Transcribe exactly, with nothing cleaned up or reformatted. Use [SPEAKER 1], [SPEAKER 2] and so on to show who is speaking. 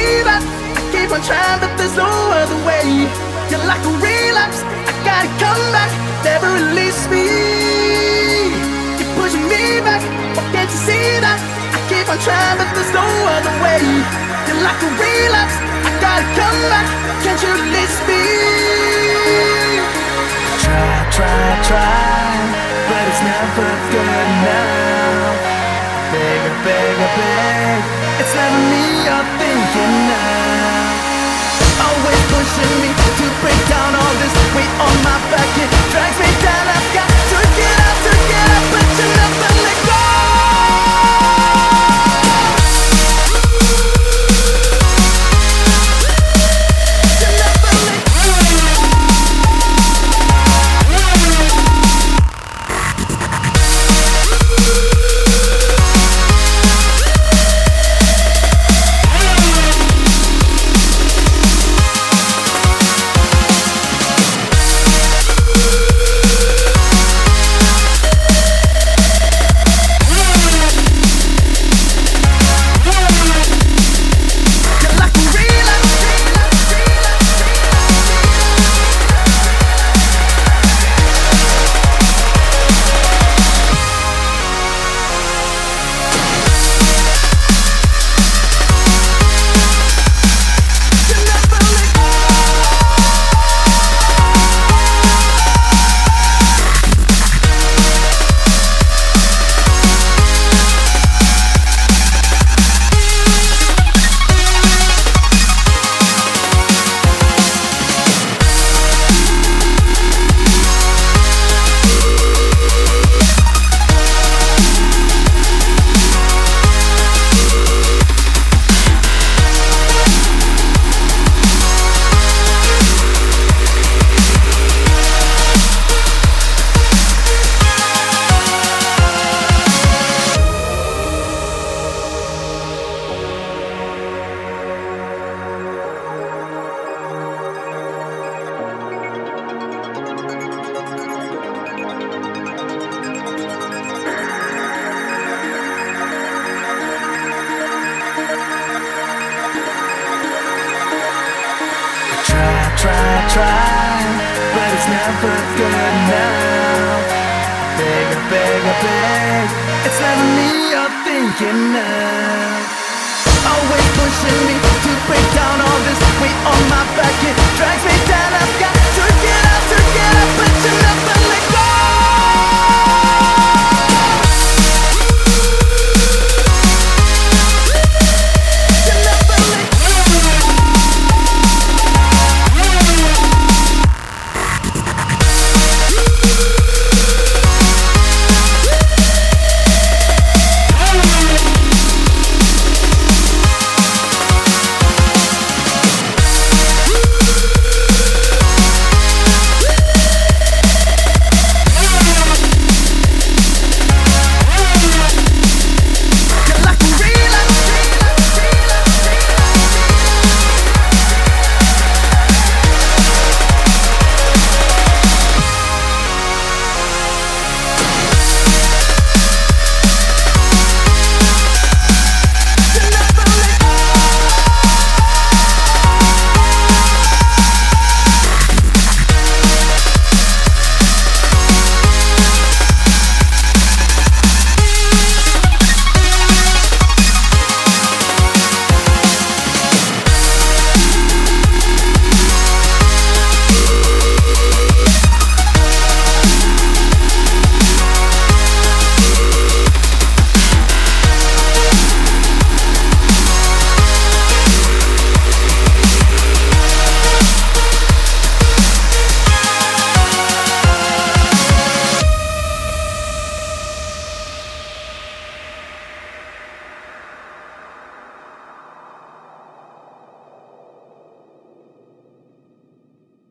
[SPEAKER 1] see that I keep on trying, but there's no other way. You're like a relapse, I gotta come back, never release me. You're pushing me back, why can't you see that I keep on trying, but there's no other way. You're like a relapse, I gotta come back, can't you release me? Try, try, try, but it's never good enough. Beg, I beg, I beg, it's never me you're thinking of. Always pushing me to break down all this weight on my back. It drags me down, I've got to get up, to get up, but you never let go. Try, try, but it's never good enough. Beg, I beg, I beg, it's never me you're thinking of. Always pushing me to break down all this weight on my back. It drags me down, I've got